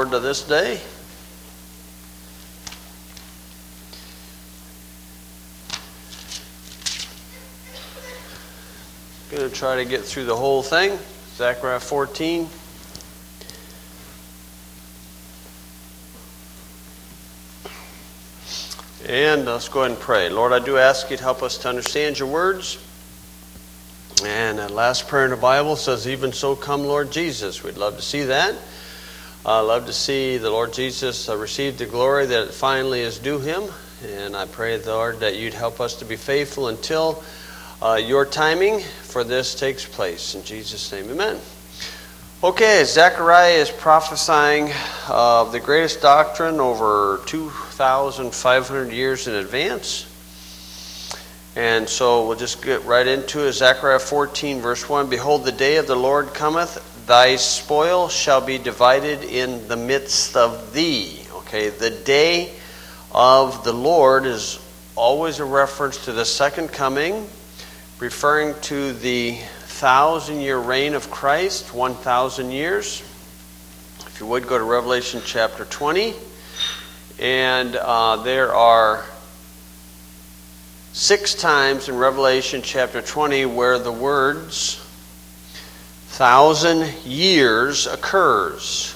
forward to this day? Going to try to get through the whole thing. Zechariah 14. And let's go ahead and pray. Lord, I do ask you to help us to understand your words. And that last prayer in the Bible says, even so come Lord Jesus. We'd love to see that. Love to see the Lord Jesus receive the glory that finally is due him. And I pray, Lord, that you'd help us to be faithful until your timing for this takes place. In Jesus' name, amen. Okay, Zechariah is prophesying the greatest doctrine over 2,500 years in advance. And so we'll just get right into it. Zechariah 14, verse 1. Behold, the day of the Lord cometh, thy spoil shall be divided in the midst of thee. Okay, the day of the Lord is always a reference to the second coming, referring to the 1,000-year reign of Christ, 1,000 years. If you would, go to Revelation chapter 20. And there are 6 times in Revelation chapter 20 where the words 1,000 years occurs.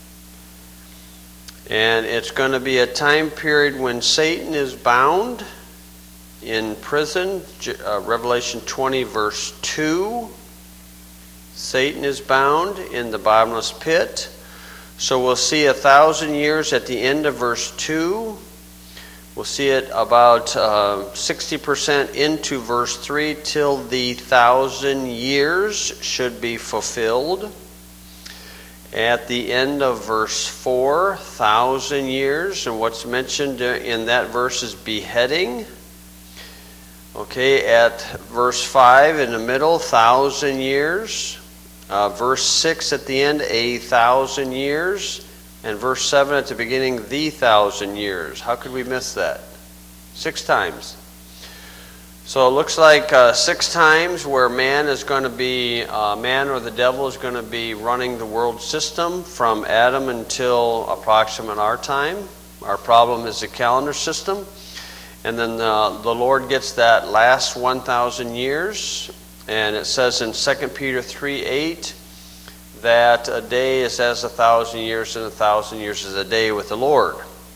And it's going to be a time period when Satan is bound in prison. Revelation 20 verse 2. Satan is bound in the bottomless pit. So we'll see 1,000 years at the end of verse 2. We'll see it about 60% into verse 3 till the 1,000 years should be fulfilled. At the end of verse 4, 1,000 years, and what's mentioned in that verse is beheading. Okay, at verse 5 in the middle, 1,000 years. Verse 6 at the end, 1,000 years. And verse 7 at the beginning, the 1,000 years. How could we miss that? 6 times. So it looks like 6 times where man is going to be, man or the devil is going to be running the world system from Adam until approximately our time. Our problem is the calendar system. And then the Lord gets that last 1,000 years. And it says in 2 Peter 3:8 that a day is as 1,000 years and 1,000 years is a day with the Lord.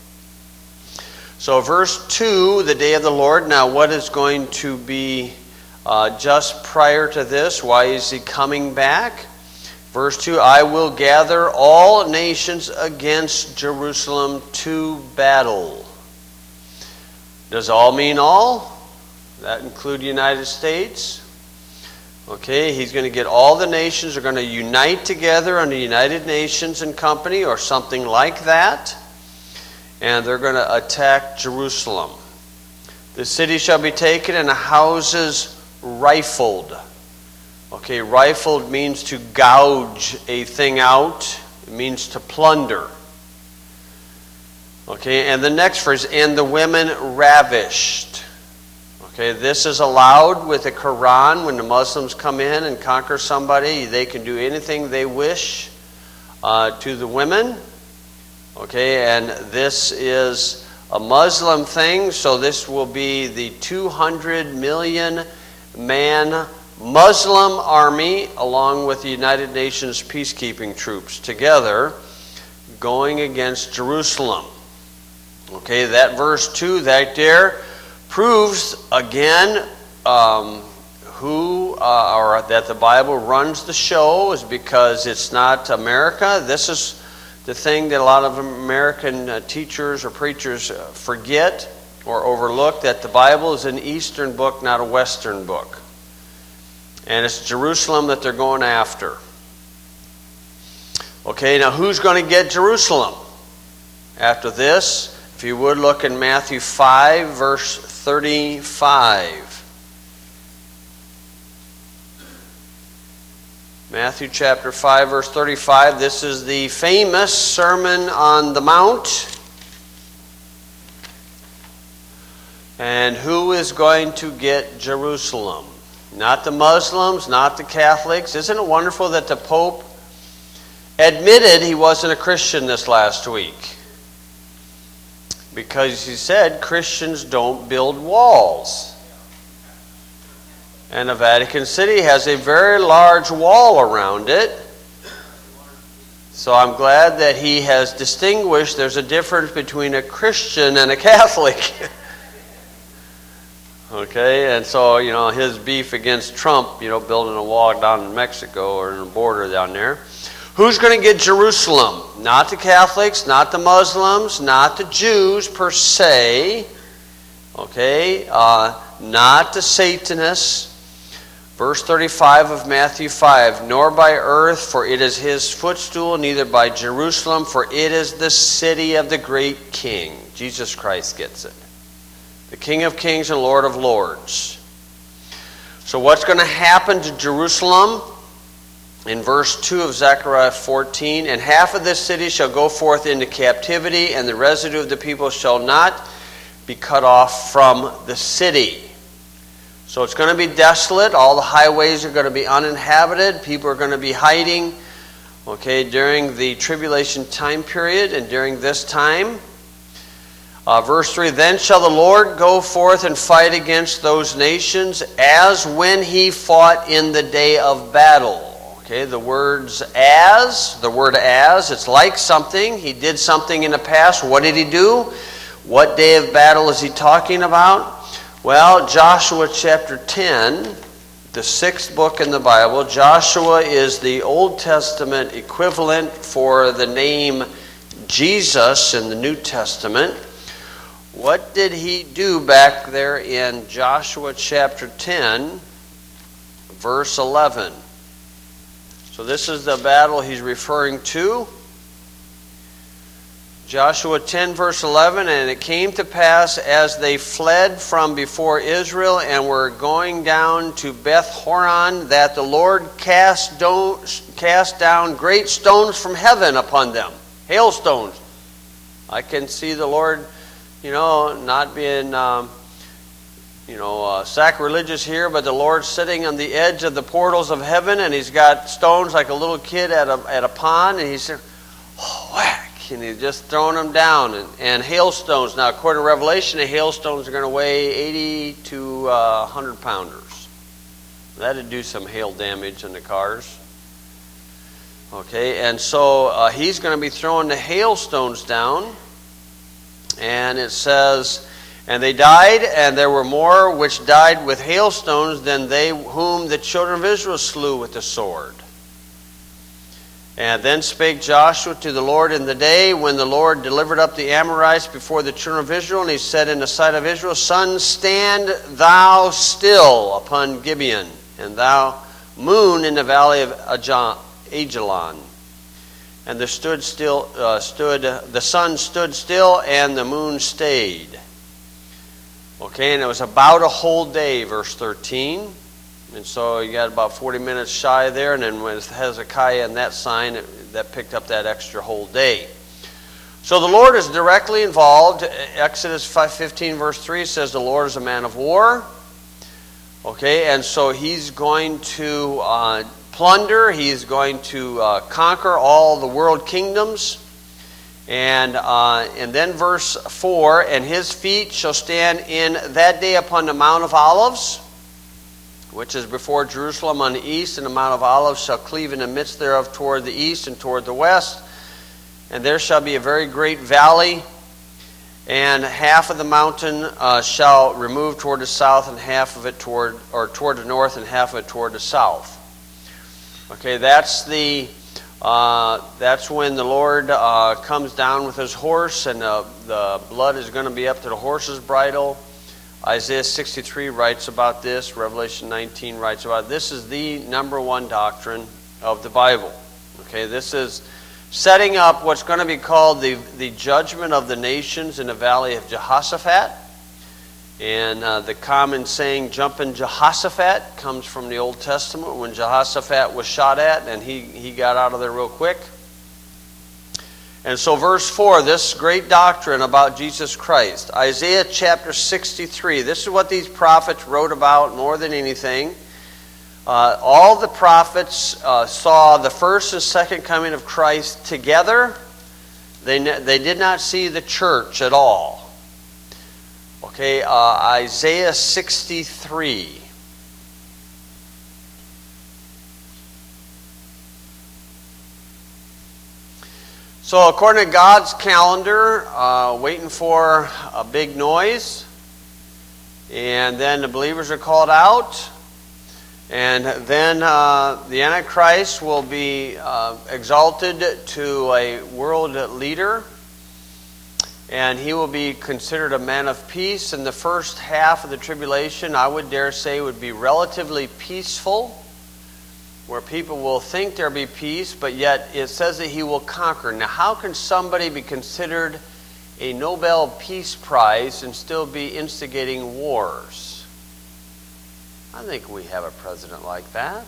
So verse 2, the day of the Lord. Now what is going to be just prior to this? Why is he coming back? Verse 2, I will gather all nations against Jerusalem to battle. Does all mean all? That include the United States? Okay, he's going to get all the nations are going to unite together under United Nations and Company or something like that. And they're going to attack Jerusalem. The city shall be taken and the houses rifled. Okay, rifled means to gouge a thing out. It means to plunder. Okay, and the next phrase, and the women ravished. Okay, this is allowed with the Quran. When the Muslims come in and conquer somebody, they can do anything they wish to the women. Okay, and this is a Muslim thing, so this will be the 200 million man Muslim army along with the United Nations peacekeeping troops together going against Jerusalem. Okay, that verse 2 that there proves again or that the Bible runs the show is because it's not America. This is the thing that a lot of American teachers or preachers forget or overlook, that the Bible is an Eastern book, not a Western book. And it's Jerusalem that they're going after. Okay, now who's going to get Jerusalem? After this, if you would look in Matthew 5, verse 35. Matthew chapter 5, verse 35. This is the famous Sermon on the Mount. And who is going to get Jerusalem? Not the Muslims, not the Catholics. Isn't it wonderful that the Pope admitted he wasn't a Christian this last week. Because he said Christians don't build walls. And the Vatican City has a very large wall around it. So I'm glad that he has distinguished there's a difference between a Christian and a Catholic. Okay, and so, his beef against Trump, building a wall down in Mexico or in the border down there. Who's going to get Jerusalem? Not the Catholics, not the Muslims, not the Jews per se. Okay, not the Satanists. Verse 35 of Matthew 5, nor by earth, for it is his footstool, neither by Jerusalem, for it is the city of the great King. Jesus Christ gets it. The King of Kings and Lord of Lords. So what's going to happen to Jerusalem? In verse 2 of Zechariah 14, and half of this city shall go forth into captivity, and the residue of the people shall not be cut off from the city. So it's going to be desolate. All the highways are going to be uninhabited. People are going to be hiding, during the tribulation time period and during this time. Verse 3, then shall the Lord go forth and fight against those nations as when he fought in the day of battle. Okay, the word as, it's like something. He did something in the past. What did he do? What day of battle is he talking about? Well, Joshua chapter 10, the 6th book in the Bible. Joshua is the Old Testament equivalent for the name Jesus in the New Testament. What did he do back there in Joshua chapter 10, verse 11? So this is the battle he's referring to. Joshua 10 verse 11, and it came to pass as they fled from before Israel and were going down to Beth Horon that the Lord cast down great stones from heaven upon them. Hailstones. I can see the Lord, not being, sacrilegious here, but the Lord's sitting on the edge of the portals of heaven, and he's got stones like a little kid at a pond, and he's whack, and he's just throwing them down, and hailstones. Now, according to Revelation, the hailstones are going to weigh 80 to 100 pounders. That'd do some hail damage in the cars. Okay, and so he's going to be throwing the hailstones down, and it says, and they died, and there were more which died with hailstones than they whom the children of Israel slew with the sword. And then spake Joshua to the Lord in the day when the Lord delivered up the Amorites before the children of Israel, and he said in the sight of Israel, sun, stand thou still upon Gibeon, and thou moon in the valley of Ajalon. And the sun stood still, and the moon stayed. Okay, and it was about a whole day, verse 13. And so you got about 40 minutes shy there, and then with Hezekiah and that sign, that picked up that extra whole day. So the Lord is directly involved. Exodus 5:15 verse 3 says the Lord is a man of war. Okay, and so he's going to plunder, he's going to conquer all the world kingdoms. And then verse 4, and his feet shall stand in that day upon the Mount of Olives, which is before Jerusalem on the east, and the Mount of Olives shall cleave in the midst thereof toward the east and toward the west. And there shall be a very great valley, and half of the mountain shall remove toward the south, and half of it toward the north, and half of it toward the south. Okay, that's when the Lord comes down with his horse, and the blood is going to be up to the horse's bridle. Isaiah 63 writes about this. Revelation 19 writes about it. This is the number one doctrine of the Bible. Okay, this is setting up what's going to be called the judgment of the nations in the valley of Jehoshaphat. And the common saying, jumping Jehoshaphat, comes from the Old Testament when Jehoshaphat was shot at, and he got out of there real quick. And so verse 4, this great doctrine about Jesus Christ. Isaiah chapter 63. This is what these prophets wrote about more than anything. All the prophets saw the first and second coming of Christ together. They did not see the church at all. Okay, Isaiah 63. So according to God's calendar, waiting for a big noise, and then the believers are called out, and then the Antichrist will be exalted to a world leader, and he will be considered a man of peace. And the first half of the tribulation, I would dare say, would be relatively peaceful, where people will think there be peace, but yet it says that he will conquer. Now, how can somebody be considered a Nobel Peace Prize and still be instigating wars? I think we have a president like that,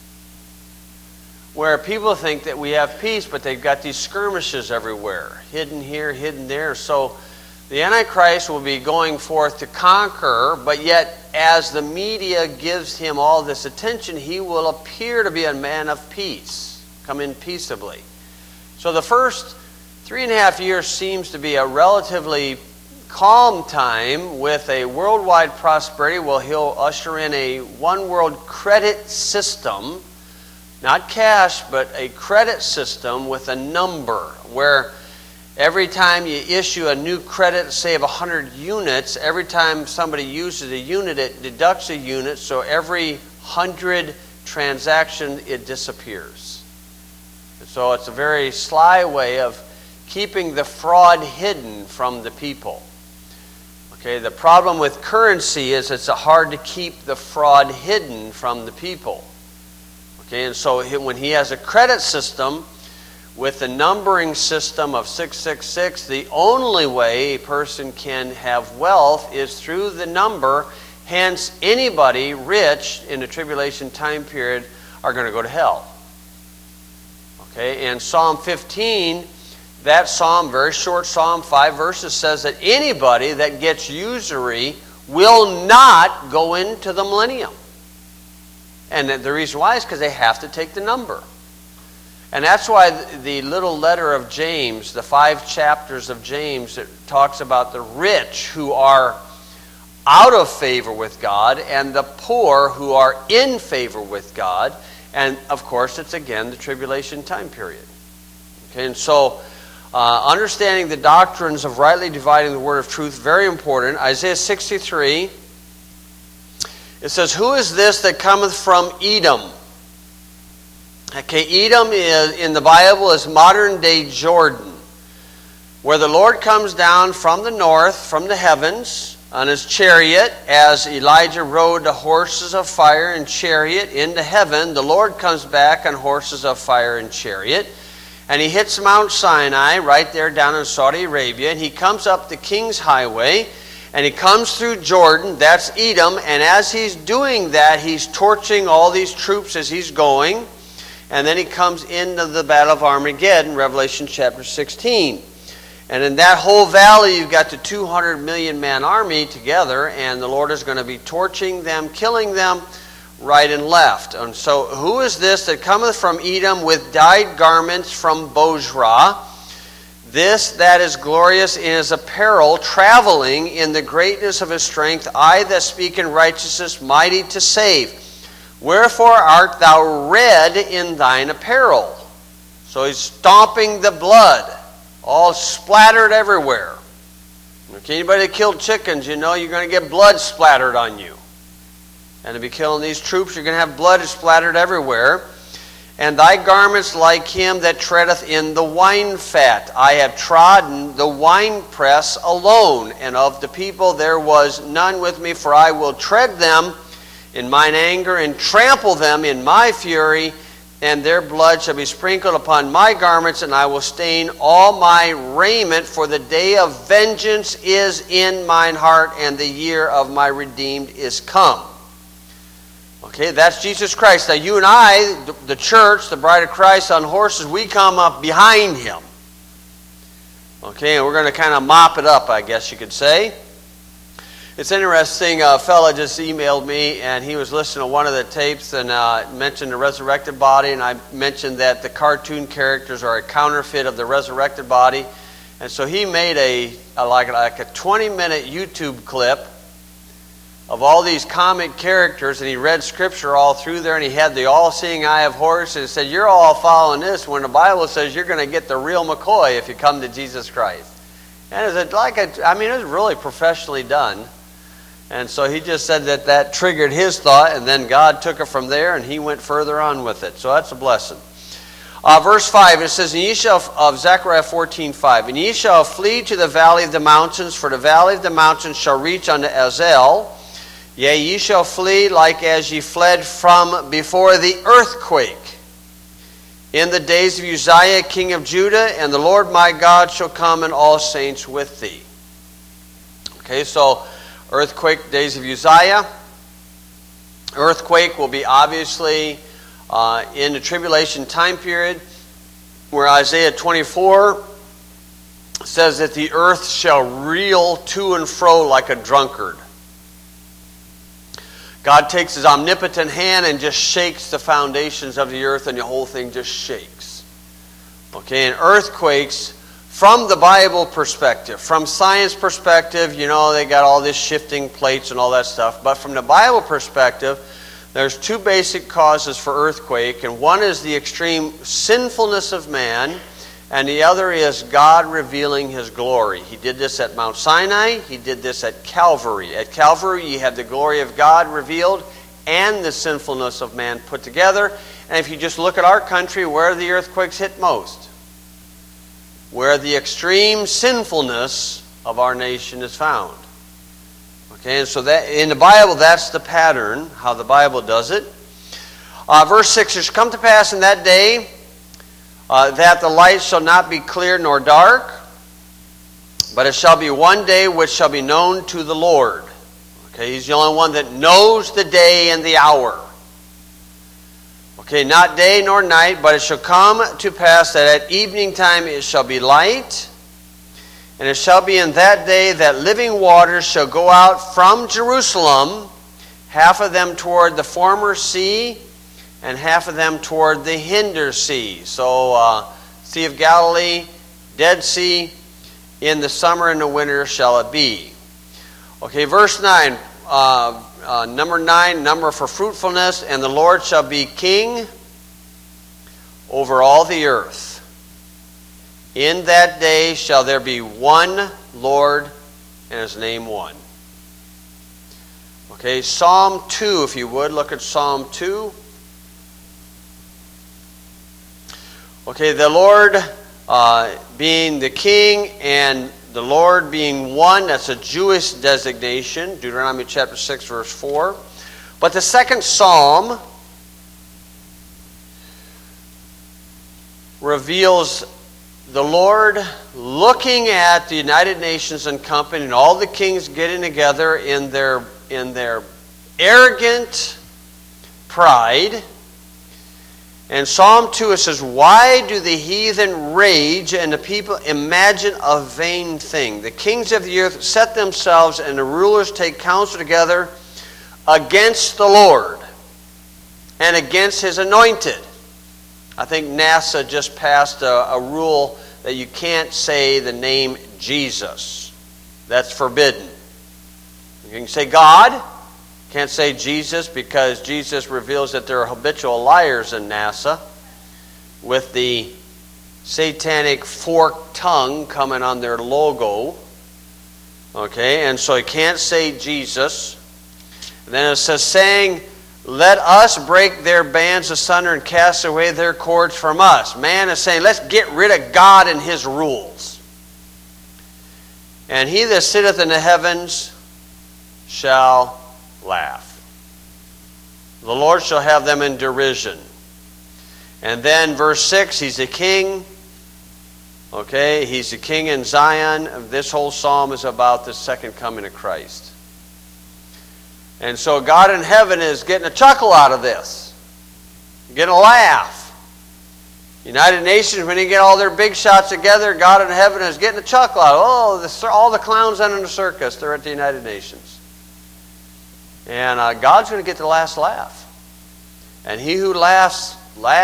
where people think that we have peace, but they've got these skirmishes everywhere, hidden here, hidden there. So the Antichrist will be going forth to conquer, but yet as the media gives him all this attention, he will appear to be a man of peace, come in peaceably. So the first 3.5 years seems to be a relatively calm time with a worldwide prosperity. Well, he'll usher in a one world credit system, not cash, but a credit system with a number, where every time you issue a new credit, say of 100 units, every time somebody uses a unit, it deducts a unit, so every 100 transaction, it disappears. And so it's a very sly way of keeping the fraud hidden from the people. Okay, the problem with currency is it's hard to keep the fraud hidden from the people. Okay, and so when he has a credit system with a numbering system of 666, the only way a person can have wealth is through the number. Hence, anybody rich in the tribulation time period are going to go to hell. Okay, and Psalm 15, that psalm, very short psalm, 5 verses, says that anybody that gets usury will not go into the millennium. And the reason why is because they have to take the number. And that's why the little letter of James, the 5 chapters of James, it talks about the rich who are out of favor with God and the poor who are in favor with God. And of course, it's again the tribulation time period. Okay, and so understanding the doctrines of rightly dividing the word of truth, very important. Isaiah 63, it says, "Who is this that cometh from Edom?" Okay, Edom is in the Bible is modern day Jordan, where the Lord comes down from the north, from the heavens, on his chariot, as Elijah rode the horses of fire and chariot into heaven. The Lord comes back on horses of fire and chariot, and he hits Mount Sinai right there down in Saudi Arabia, and he comes up the King's Highway, and he comes through Jordan, that's Edom, and as he's doing that, he's torching all these troops as he's going. And then he comes into the Battle of Armageddon, Revelation chapter 16. And in that whole valley, you've got the 200 million man army together, and the Lord is going to be torching them, killing them right and left. And so, who is this that cometh from Edom with dyed garments from Bozrah? This that is glorious in his apparel, traveling in the greatness of his strength, I that speak in righteousness, mighty to save. Wherefore art thou red in thine apparel? So he's stomping the blood, all splattered everywhere. Okay, anybody that killed chickens, you know you're going to get blood splattered on you. And to be killing these troops, you're going to have blood splattered everywhere. And thy garments like him that treadeth in the wine fat. I have trodden the winepress alone, and of the people there was none with me, for I will tread them in mine anger, and trample them in my fury, and their blood shall be sprinkled upon my garments, and I will stain all my raiment, for the day of vengeance is in mine heart, and the year of my redeemed is come. Okay, that's Jesus Christ. Now you and I, the church, the bride of Christ on horses, we come up behind him. Okay, and we're going to kind of mop it up, I guess you could say. It's interesting, a fella just emailed me, and he was listening to one of the tapes and mentioned the resurrected body, and I mentioned that the cartoon characters are a counterfeit of the resurrected body. And so he made a 20-minute YouTube clip of all these comic characters, and he read scripture all through there, and he had the all-seeing eye of Horus, and said, you're all following this when the Bible says you're going to get the real McCoy if you come to Jesus Christ. And it was really professionally done. And so he just said that triggered his thought, and then God took it from there, and he went further on with it. So that's a blessing. Verse 5, it says, of Zechariah 14:5, and ye shall flee to the valley of the mountains, for the valley of the mountains shall reach unto Azel. Yea, ye shall flee like as ye fled from before the earthquake. In the days of Uzziah, king of Judah, and the Lord my God shall come, and all saints with thee. Okay, so earthquake, days of Uzziah. Earthquake will be obviously in the tribulation time period, where Isaiah 24 says that the earth shall reel to and fro like a drunkard. God takes his omnipotent hand and just shakes the foundations of the earth, and the whole thing just shakes. Okay, and earthquakes, from the Bible perspective, from science perspective, they got all this shifting plates and all that stuff. But from the Bible perspective, there's two basic causes for earthquake, and one is the extreme sinfulness of man, and the other is God revealing his glory. He did this at Mount Sinai. He did this at Calvary. At Calvary, you have the glory of God revealed and the sinfulness of man put together. And if you just look at our country, where the earthquakes hit most? Where the extreme sinfulness of our nation is found. Okay, and so that in the Bible, that's the pattern, how the Bible does it. Verse 6, it shall come to pass in that day that the light shall not be clear nor dark, but it shall be one day which shall be known to the Lord. Okay, he's the only one that knows the day and the hour. Okay, not day nor night, but it shall come to pass that at evening time it shall be light. And it shall be in that day that living waters shall go out from Jerusalem, half of them toward the former sea, and half of them toward the hinder sea. So, Sea of Galilee, Dead Sea, in the summer and the winter shall it be. Okay, verse 9, number 9, number for fruitfulness, and the Lord shall be king over all the earth. In that day shall there be one Lord, and his name one. Okay, Psalm 2, if you would, look at Psalm 2. Okay, the Lord being the king and the Lord being one, that's a Jewish designation, Deuteronomy chapter 6, verse 4. But the second psalm reveals the Lord looking at the United Nations and company and all the kings getting together in their arrogant pride. And Psalm 2, it says, why do the heathen rage and the people imagine a vain thing? The kings of the earth set themselves and the rulers take counsel together against the Lord and against his anointed. I think NASA just passed a rule that you can't say the name Jesus. That's forbidden. You can say God. Can't say Jesus, because Jesus reveals that there are habitual liars in NASA with the satanic forked tongue coming on their logo. Okay, and so you can't say Jesus. And then it says, saying, let us break their bands asunder and cast away their cords from us. Man is saying, let's get rid of God and his rules. And he that sitteth in the heavens shall laugh. The Lord shall have them in derision. And then verse 6, he's a king. Okay, he's the king in Zion. This whole psalm is about the second coming of Christ. And so God in heaven is getting a chuckle out of this. Getting a laugh. United Nations, when you get all their big shots together, God in heaven is getting a chuckle out of it. Oh, all the clowns in the circus, they're at the United Nations. And God's going to get the last laugh. And he who laughs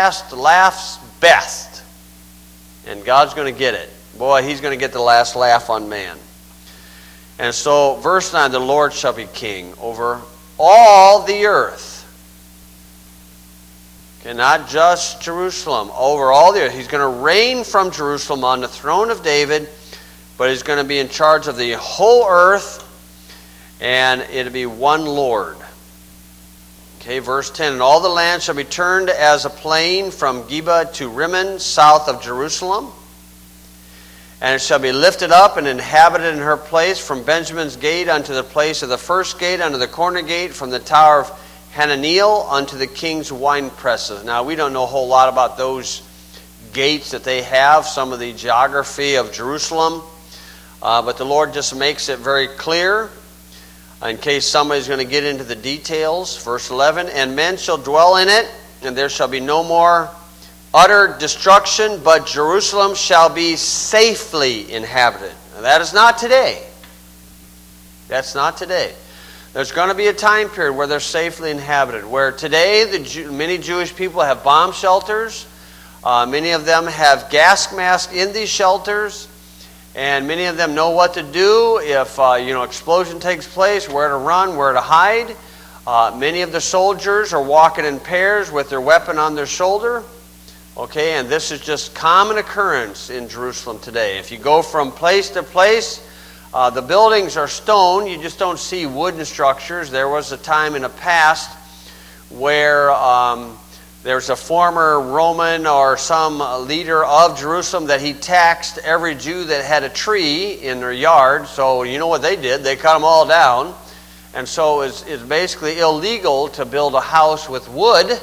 best. And God's going to get it. Boy, he's going to get the last laugh on man. And so, verse 9, the Lord shall be king over all the earth. Okay, not just Jerusalem, over all the earth. He's going to reign from Jerusalem on the throne of David, but he's going to be in charge of the whole earth, and it'll be one Lord. Okay, verse 10, and all the land shall be turned as a plain from Geba to Rimmon, south of Jerusalem. And it shall be lifted up and inhabited in her place from Benjamin's gate unto the place of the first gate, unto the corner gate, from the tower of Hananiel unto the king's wine presses. Now, we don't know a whole lot about those gates that they have, some of the geography of Jerusalem, but the Lord just makes it very clear in case somebody's going to get into the details. Verse 11, and men shall dwell in it, and there shall be no more utter destruction, but Jerusalem shall be safely inhabited. Now, that is not today. That's not today. There's going to be a time period where they're safely inhabited, where today many Jewish people have bomb shelters. Many of them have gas masks in these shelters, and many of them know what to do if explosion takes place, where to run, where to hide. Many of the soldiers are walking in pairs with their weapon on their shoulder. Okay, and this is just common occurrence in Jerusalem today. If you go from place to place, the buildings are stone. You just don't see wooden structures. There was a time in the past where there's a former Roman or some leader of Jerusalem that he taxed every Jew that had a tree in their yard. So you know what they did? They cut them all down. And so it's basically illegal to build a house with wood.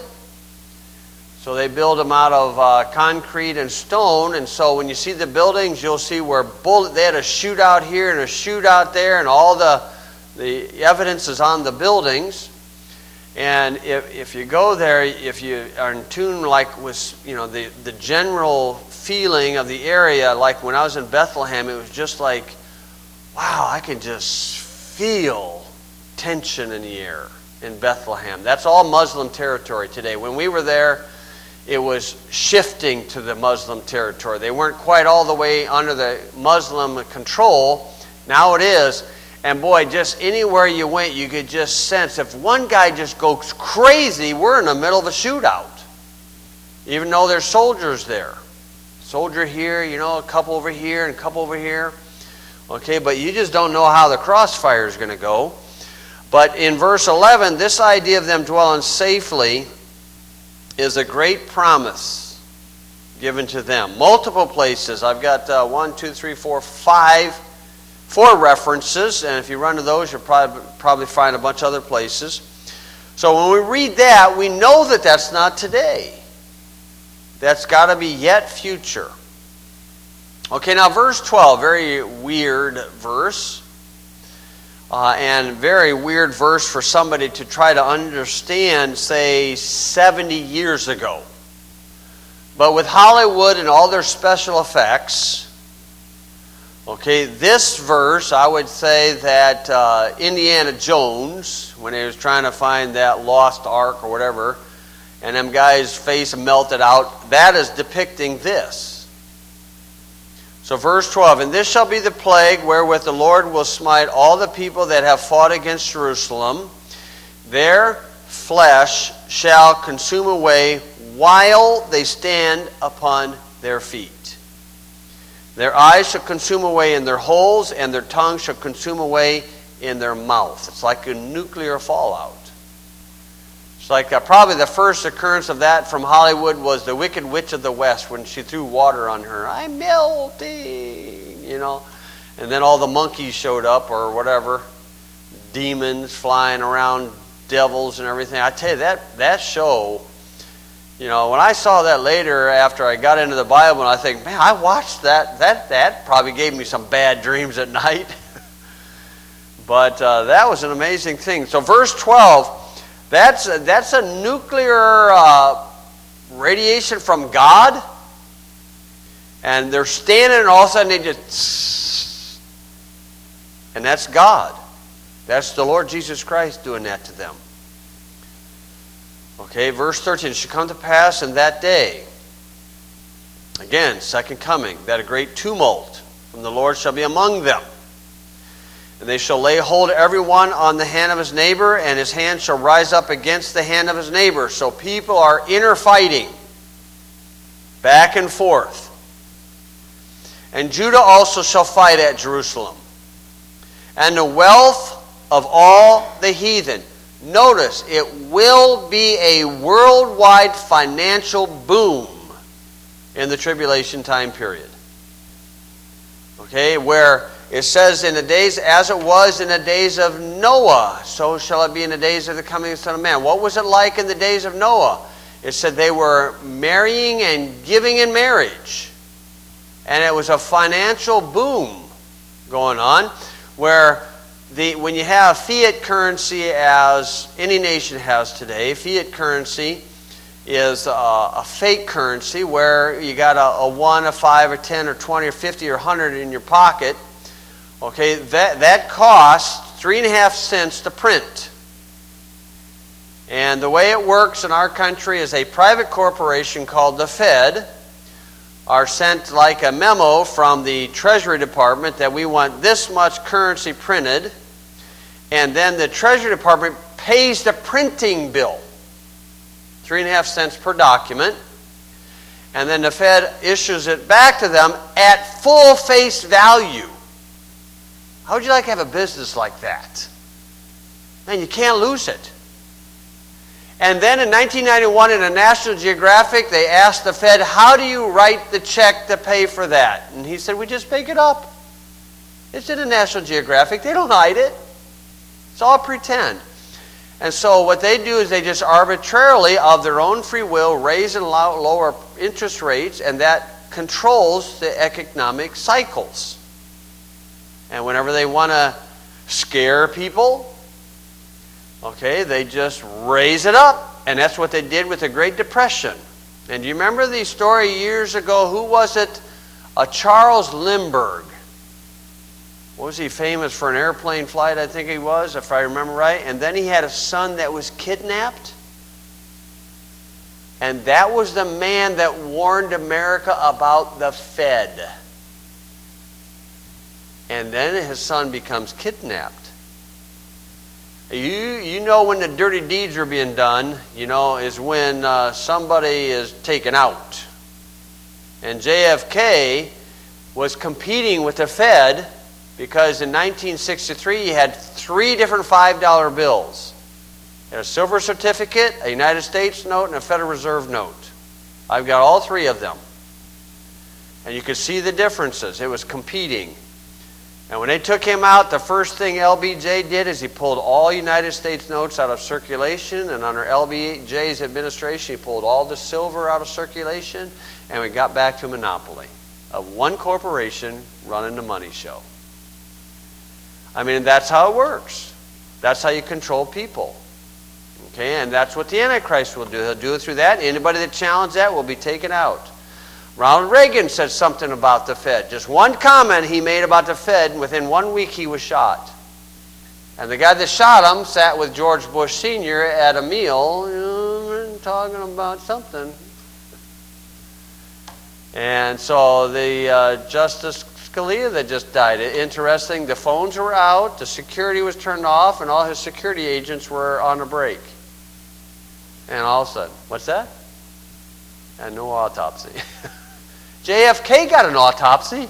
So they build them out of concrete and stone. And so when you see the buildings, you'll see where they had a shootout here and a shootout there, and all the evidence is on the buildings. And if you go there, if you are in tune like with the general feeling of the area, like when I was in Bethlehem, it was just like, wow, I can just feel tension in the air in Bethlehem. That's all Muslim territory today. When we were there, it was shifting to the Muslim territory. They weren't quite all the way under the Muslim control. Now it is. And boy, just anywhere you went, you could just sense if one guy just goes crazy, we're in the middle of a shootout. Even though there's soldiers there. Soldier here, a couple over here and a couple over here. Okay, but you just don't know how the crossfire is going to go. But in verse 11, this idea of them dwelling safely is a great promise given to them. Multiple places. I've got 4 references, and if you run to those, you'll probably find a bunch of other places. So when we read that, we know that that's not today. That's got to be yet future. Okay, now verse 12, very weird verse. And very weird verse for somebody to try to understand, say, 70 years ago. But with Hollywood and all their special effects, okay, this verse, I would say that Indiana Jones, when he was trying to find that lost ark or whatever, and them guys' face melted out, that is depicting this. So verse 12, and this shall be the plague wherewith the Lord will smite all the people that have fought against Jerusalem. Their flesh shall consume away while they stand upon their feet. Their eyes shall consume away in their holes, and their tongue shall consume away in their mouth. It's like a nuclear fallout. It's like probably the first occurrence of that from Hollywood was the Wicked Witch of the West when she threw water on her. I'm melting, And then all the monkeys showed up or whatever. Demons flying around, devils and everything. I tell you, that show, when I saw that later after I got into the Bible, and I think, man, I watched that. That probably gave me some bad dreams at night. But that was an amazing thing. So verse 12, that's a nuclear radiation from God. And they're standing and all of a sudden they just... And that's God. That's the Lord Jesus Christ doing that to them. Okay, verse 13. It shall come to pass in that day, again, second coming, that a great tumult from the Lord shall be among them. And they shall lay hold every one on the hand of his neighbor, and his hand shall rise up against the hand of his neighbor. So people are inner fighting, back and forth. And Judah also shall fight at Jerusalem, and the wealth of all the heathen. Notice, it will be a worldwide financial boom in the tribulation time period. Okay, where it says, in the days, as it was in the days of Noah, so shall it be in the days of the coming of the Son of Man. What was it like in the days of Noah? It said they were marrying and giving in marriage. And it was a financial boom going on, where when you have fiat currency, as any nation has today, fiat currency is a fake currency where you got a 1, a 5, or 10, or 20, or 50, or 100 in your pocket. Okay, that costs 3.5 cents to print. And the way it works in our country is a private corporation called the Fed are sent like a memo from the Treasury Department that we want this much currency printed, and then the Treasury Department pays the printing bill, 3.5 cents per document, and then the Fed issues it back to them at full face value. How would you like to have a business like that? Man, you can't lose it. And then in 1991 in a National Geographic, they asked the Fed, how do you write the check to pay for that? And he said, we just make it up. It's in a National Geographic. They don't hide it. It's all pretend. And so what they do is they just arbitrarily, of their own free will, raise and lower interest rates, and that controls the economic cycles. And whenever they want to scare people, okay, they just raise it up. And that's what they did with the Great Depression. And do you remember the story years ago? Who was it? Charles Lindbergh. What was he famous for? An airplane flight, I think he was, if I remember right. And then he had a son that was kidnapped. And that was the man that warned America about the Fed. And then his son becomes kidnapped. You know when the dirty deeds are being done, is when somebody is taken out. And JFK was competing with the Fed because in 1963 he had 3 different $5 bills. He had a silver certificate, a United States note, and a Federal Reserve note. I've got all 3 of them. And you could see the differences. It was competing. And when they took him out, the first thing LBJ did is he pulled all United States notes out of circulation, and under LBJ's administration, he pulled all the silver out of circulation, and we got back to a monopoly of one corporation running the money show. I mean, that's how it works. That's how you control people. Okay, and that's what the Antichrist will do. He'll do it through that. Anybody that challenges that will be taken out. Ronald Reagan said something about the Fed. Just one comment he made about the Fed, and within 1 week he was shot. And the guy that shot him sat with George Bush Sr. at a meal, talking about something. And so the Justice Scalia that just died. Interesting, the phones were out, the security was turned off, and all his security agents were on a break. And all of a sudden, what's that? And no autopsy. JFK got an autopsy.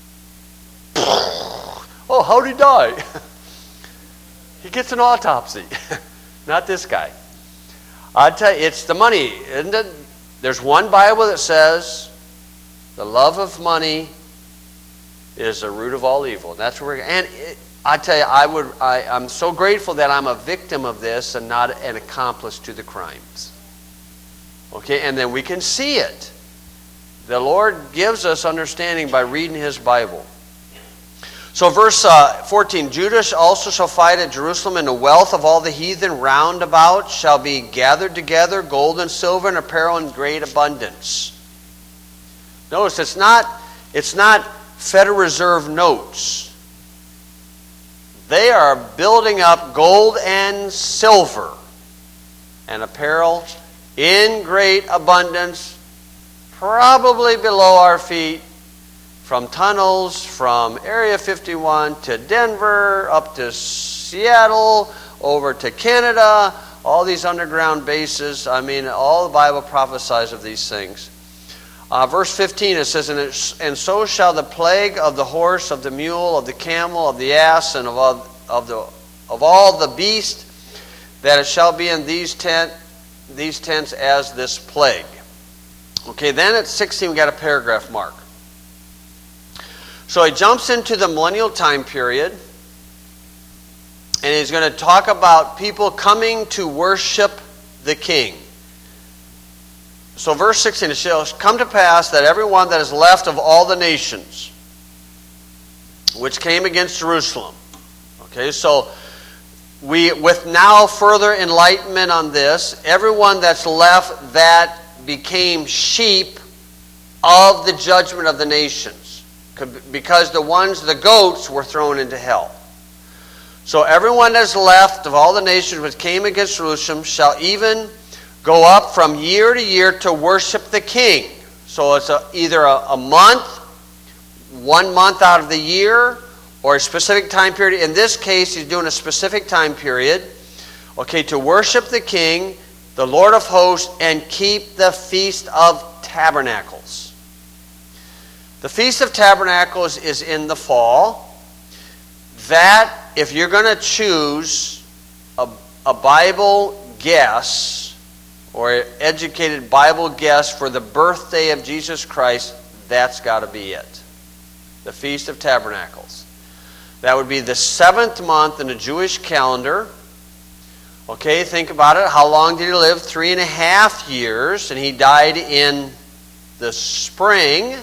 Oh, how'd he die? He gets an autopsy. Not this guy. I tell you, it's the money, isn't it? There's one Bible that says the love of money is the root of all evil. That's where I tell you, I'm so grateful that I'm a victim of this and not an accomplice to the crimes. Okay, and then we can see it. The Lord gives us understanding by reading His Bible. So verse 14, Judah also shall fight at Jerusalem, and the wealth of all the heathen round about shall be gathered together, gold and silver and apparel in great abundance. Notice it's not Federal Reserve notes. they are building up gold and silver and apparel in great abundance, probably below our feet, from tunnels from Area 51 to Denver, up to Seattle, over to Canada, all these underground bases. I mean, all the Bible prophesies of these things. Verse 15, it says, and so shall the plague of the horse, of the mule, of the camel, of the ass, and of all the beast, that it shall be in these tents as this plague. Okay, then at 16 we got a paragraph mark. So he jumps into the millennial time period, and he's going to talk about people coming to worship the king. So verse 16, it shall come to pass that everyone that is left of all the nations which came against Jerusalem. Okay, so with now further enlightenment on this, everyone that's left that became sheep of the judgment of the nations, because the goats were thrown into hell. So everyone that's left of all the nations which came against Jerusalem shall even go up from year to year to worship the king. So it's either a month, 1 month out of the year, or a specific time period. In this case, he's doing a specific time period. Okay, to worship the king, the Lord of hosts, and keep the Feast of Tabernacles. The Feast of Tabernacles is in the fall. That, if you're going to choose a Bible guess, or an educated Bible guess for the birthday of Jesus Christ, that's got to be it. The Feast of Tabernacles. That would be the 7th month in the Jewish calendar. Okay, think about it. How long did he live? 3.5 years, and he died in the spring.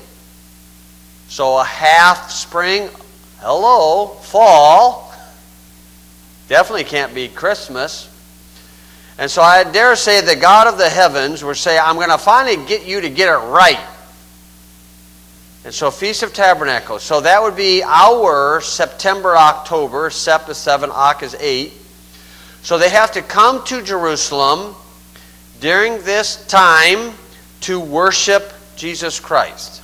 So a half spring. Hello, fall. Definitely can't be Christmas. And so I dare say the God of the heavens will say, I'm going to finally get you to get it right. And so Feast of Tabernacles. So that would be our September, October. Sep is 7, Oc is 8. So they have to come to Jerusalem during this time to worship Jesus Christ.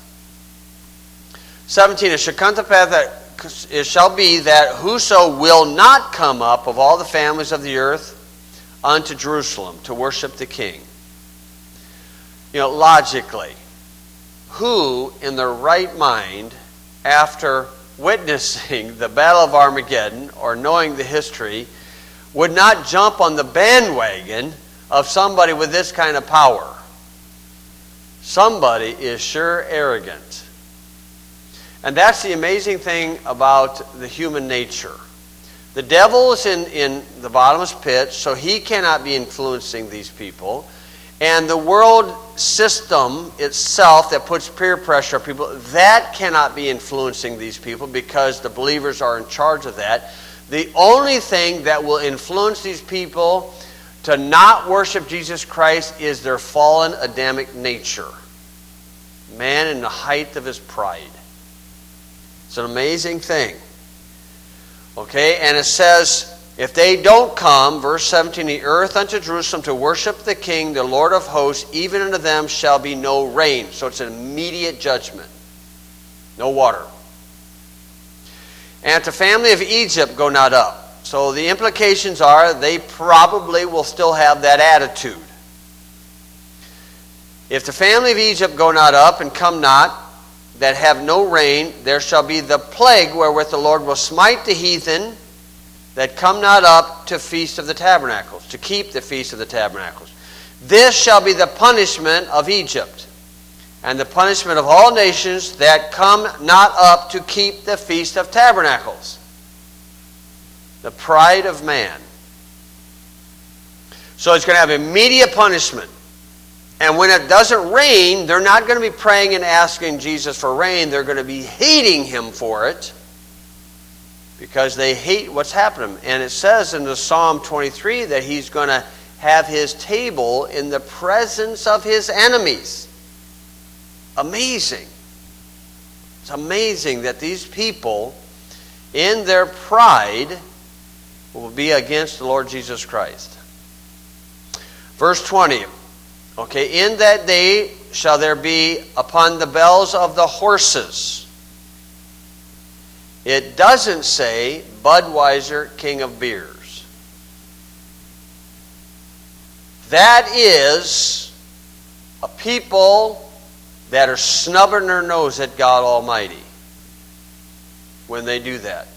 17, it shall come to pass that it shall be that whoso will not come up of all the families of the earth unto Jerusalem to worship the king. You know, logically, who in their right mind, after witnessing the Battle of Armageddon or knowing the history, would not jump on the bandwagon of somebody with this kind of power? Somebody is sure arrogant. And that's the amazing thing about the human nature. The devil is in the bottomless pit, so he cannot be influencing these people. And the world system itself that puts peer pressure on people, that cannot be influencing these people because the believers are in charge of that. The only thing that will influence these people to not worship Jesus Christ is their fallen Adamic nature. Man in the height of his pride. It's an amazing thing. Okay, and it says, if they don't come, verse 17, the earth unto Jerusalem to worship the king, the Lord of hosts, even unto them shall be no rain. So it's an immediate judgment. No water. And the family of Egypt go not up. So the implications are they probably will still have that attitude. If the family of Egypt go not up and come not, that have no rain, there shall be the plague wherewith the Lord will smite the heathen that come not up to Feast of the Tabernacles, to keep the Feast of the Tabernacles. This shall be the punishment of Egypt, and the punishment of all nations that come not up to keep the Feast of Tabernacles. The pride of man. So it's going to have immediate punishment. And when it doesn't rain, they're not going to be praying and asking Jesus for rain. They're going to be hating him for it because they hate what's happening. And it says in the Psalm 23 that he's going to have his table in the presence of his enemies. Amazing. It's amazing that these people, in their pride, will be against the Lord Jesus Christ. Verse 20. Okay, in that day shall there be upon the bells of the horses. It doesn't say Budweiser, king of beers. That is a people that are snubbing their nose at God Almighty when they do that.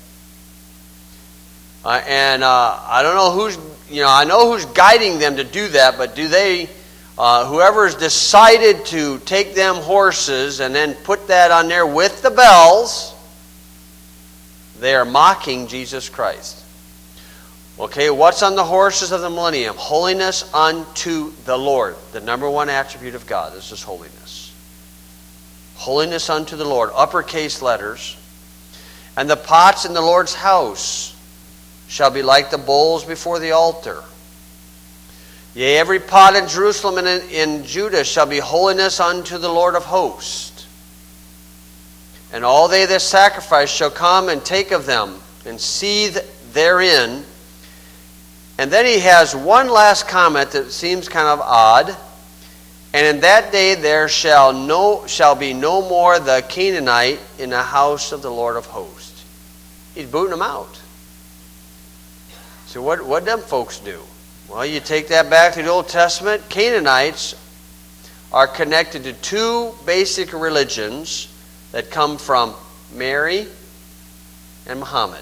I don't know who's, I know who's guiding them to do that, but do they, whoever's decided to take them horses and then put that on there with the bells, they are mocking Jesus Christ. Okay, what's on the horses of the millennium? Holiness unto the Lord. The number one attribute of God. This is holiness. Holiness unto the Lord. Uppercase letters. And the pots in the Lord's house shall be like the bowls before the altar. Yea, every pot in Jerusalem and in Judah shall be holiness unto the Lord of hosts. And all they that sacrifice shall come and take of them, and seethe therein. And then he has one last comment that seems kind of odd. And in that day there shall be no more the Canaanite in the house of the Lord of hosts. He's booting them out. So what them folks do? Well, you take that back to the Old Testament. Canaanites are connected to two basic religions that come from Mary and Muhammad.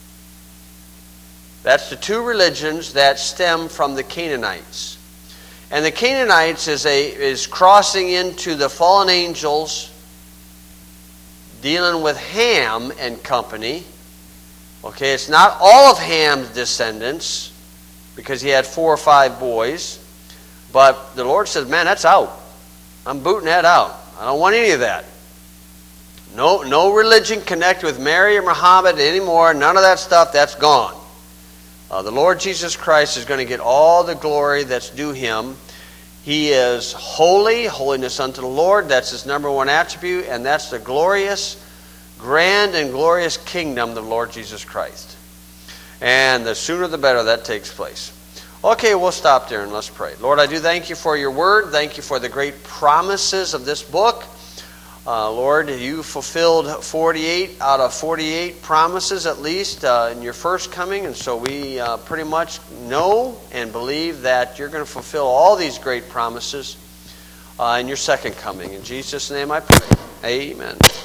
That's the two religions that stem from the Canaanites. And the Canaanites is crossing into the fallen angels, dealing with Ham and company. Okay, it's not all of Ham's descendants, because he had 4 or 5 boys. But the Lord says, man, that's out. I'm booting that out. I don't want any of that. No religion connected with Mary or Muhammad anymore. None of that stuff, that's gone. The Lord Jesus Christ is going to get all the glory that's due him. He is holy, holiness unto the Lord. That's his number one attribute, and that's the glorious, grand and glorious kingdom of the Lord Jesus Christ. And the sooner the better that takes place. Okay, we'll stop there and let's pray. Lord, I do thank you for your word. Thank you for the great promises of this book. Lord, you fulfilled 48 out of 48 promises at least in your first coming. And so we pretty much know and believe that you're going to fulfill all these great promises in your second coming. In Jesus' name I pray. Amen.